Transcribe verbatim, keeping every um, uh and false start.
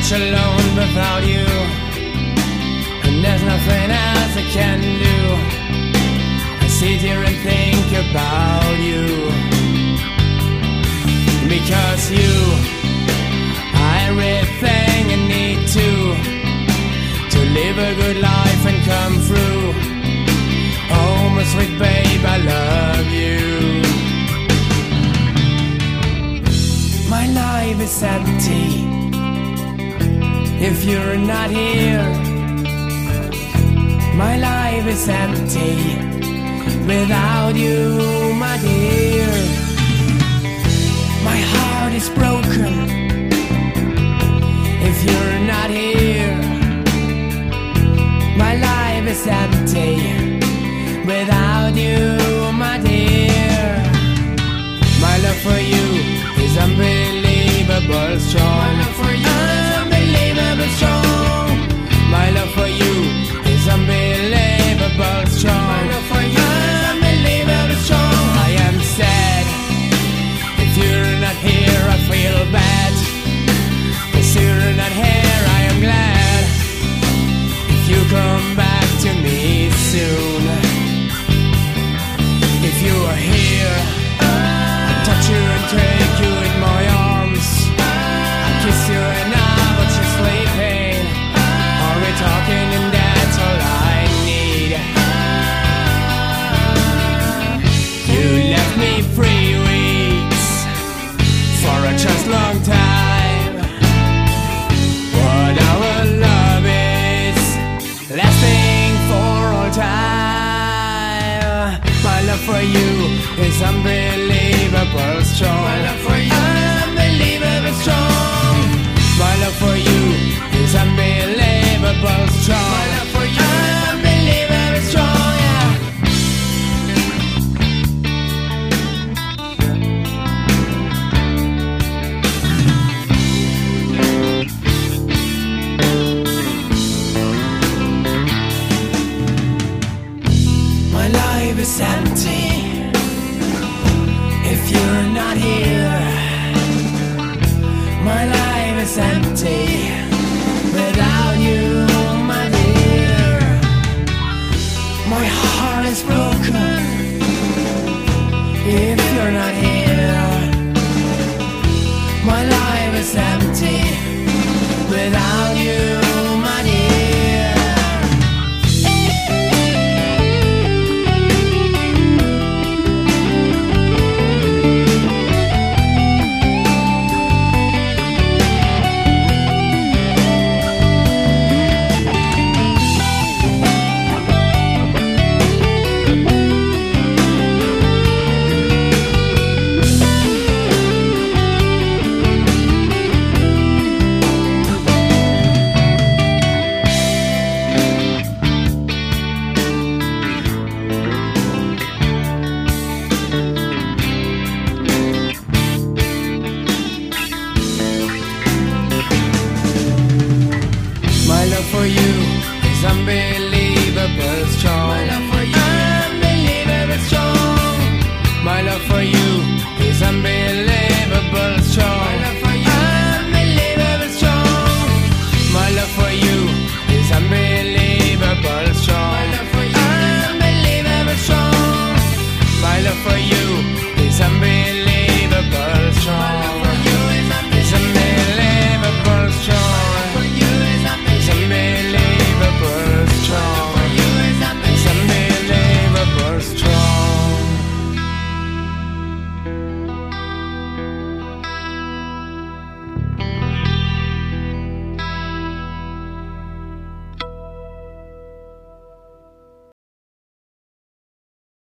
much alone without you, and there's nothing else I can do. I sit here and think about you, because you are everything I need to To live a good life and come through. Oh, my sweet babe, I love you. My life is empty if you're not here. My life is empty without you, my dear. My heart is broken if you're not here. My life is empty without you, my dear. My love for you is unbelievable strong. My love for you is unbelievable strong. My love for you is unbelievable strong. My love for you is unbelievable strong. I am sad if you're not here, I feel bad. If you're not here, I am glad. If you come back to me soon. If you are here, I'll touch you and take you in my arms. I'll kiss you and now, but you're sleeping. Are we talking and that's all I need? You left me three weeks for a just long time, but our love is lasting for all time. My love for you is unbelievable strong. My love for you is unbelievable strong. My love for you is unbelievable strong. My love for you is unbelievable strong, yeah. My life is empty if you're not here. My life is empty without you, my dear. My heart is broken if you're not here.